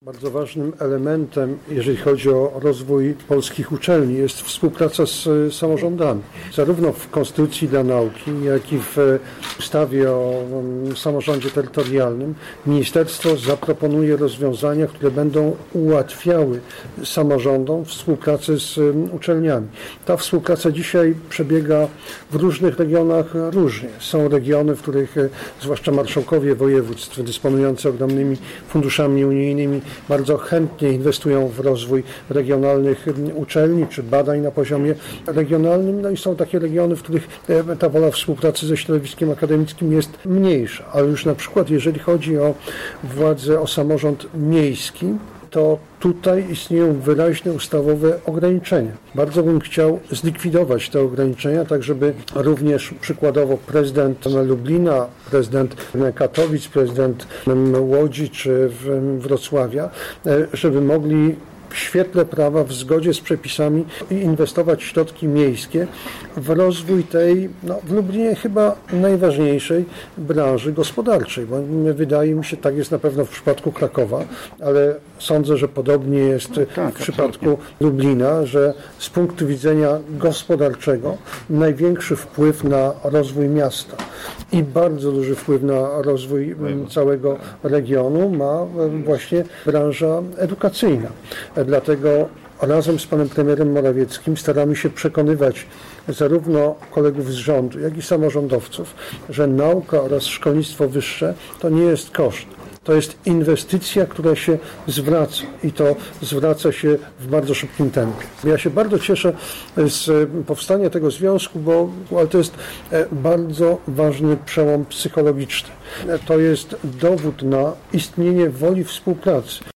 Bardzo ważnym elementem, jeżeli chodzi o rozwój polskich uczelni, jest współpraca z samorządami. Zarówno w Konstytucji dla Nauki, jak i w ustawie o samorządzie terytorialnym ministerstwo zaproponuje rozwiązania, które będą ułatwiały samorządom współpracę z uczelniami. Ta współpraca dzisiaj przebiega w różnych regionach różnie. Są regiony, w których zwłaszcza marszałkowie województw dysponujący ogromnymi funduszami unijnymi bardzo chętnie inwestują w rozwój regionalnych uczelni czy badań na poziomie regionalnym. No i są takie regiony, w których ta wola współpracy ze środowiskiem akademickim jest mniejsza. Ale już na przykład jeżeli chodzi o władzę, o samorząd miejski, to tutaj istnieją wyraźne ustawowe ograniczenia. Bardzo bym chciał zlikwidować te ograniczenia, tak żeby również przykładowo prezydent Lublina, prezydent Katowic, prezydent Łodzi czy Wrocławia, żeby mogli w świetle prawa, w zgodzie z przepisami inwestować środki miejskie w rozwój tej, w Lublinie chyba najważniejszej branży gospodarczej, bo wydaje mi się, tak jest na pewno w przypadku Krakowa, ale sądzę, że podobnie jest w przypadku Lublina, że z punktu widzenia gospodarczego największy wpływ na rozwój miasta i bardzo duży wpływ na rozwój całego regionu ma właśnie branża edukacyjna. Dlatego razem z panem premierem Morawieckim staramy się przekonywać zarówno kolegów z rządu, jak i samorządowców, że nauka oraz szkolnictwo wyższe to nie jest koszt. To jest inwestycja, która się zwraca i to zwraca się w bardzo szybkim tempie. Ja się bardzo cieszę z powstania tego związku, ale to jest bardzo ważny przełom psychologiczny. To jest dowód na istnienie woli współpracy.